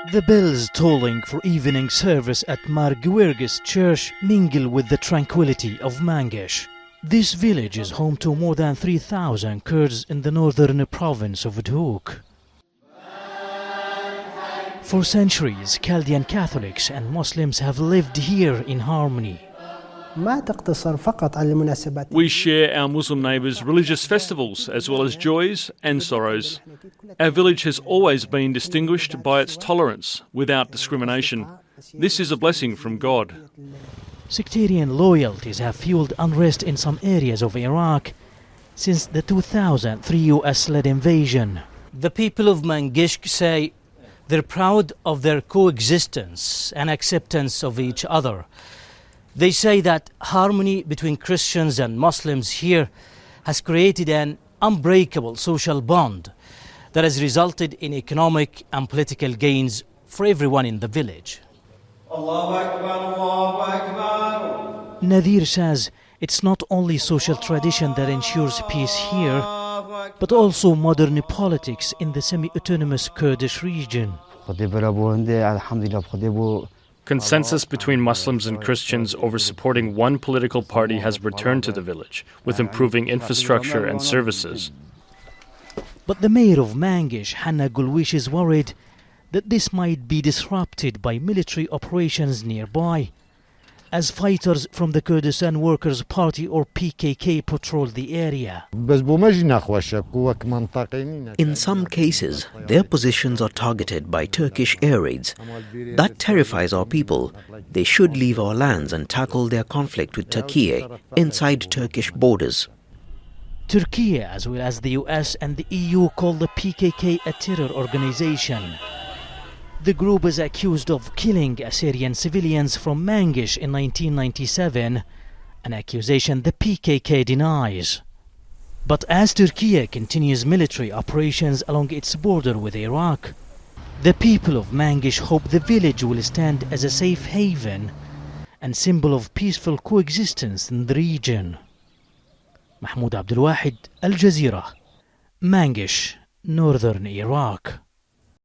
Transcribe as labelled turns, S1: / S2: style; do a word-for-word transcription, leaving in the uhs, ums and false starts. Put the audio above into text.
S1: The bells tolling for evening service at Mar Gewergis Church mingle with the tranquility of Mangish. This village is home to more than three thousand Kurds in the northern province of Duhok. For centuries, Chaldean Catholics and Muslims have lived here in harmony.
S2: We share our Muslim neighbours' religious festivals as well as joys and sorrows. Our village has always been distinguished by its tolerance without discrimination. This is a blessing from God.
S1: Sectarian loyalties have fueled unrest in some areas of Iraq since the two thousand three U S-led invasion.
S3: The people of Mangish say they're proud of their coexistence and acceptance of each other. They say that harmony between Christians and Muslims here has created an unbreakable social bond that has resulted in economic and political gains for everyone in the village.
S1: Nadir says it's not only social tradition that ensures peace here, but also modern politics in the semi-autonomous Kurdish region.
S2: Consensus between Muslims and Christians over supporting one political party has returned to the village, with improving infrastructure and services.
S1: But the mayor of Mangish, Hanna Gulwish, is worried that this might be disrupted by military operations nearby, as fighters from the Kurdistan Workers' Party or P K K patrol the area.
S4: In some cases, their positions are targeted by Turkish air raids. That terrifies our people. They should leave our lands and tackle their conflict with Turkey inside Turkish borders.
S1: Turkey, as well as the U S and the E U, call the P K K a terror organization. The group is accused of killing Assyrian civilians from Mangish in nineteen ninety-seven, an accusation the P K K denies. But as Turkey continues military operations along its border with Iraq, the people of Mangish hope the village will stand as a safe haven and symbol of peaceful coexistence in the region. Mahmoud Abdul Wahid, Al Jazeera, Mangish, northern Iraq.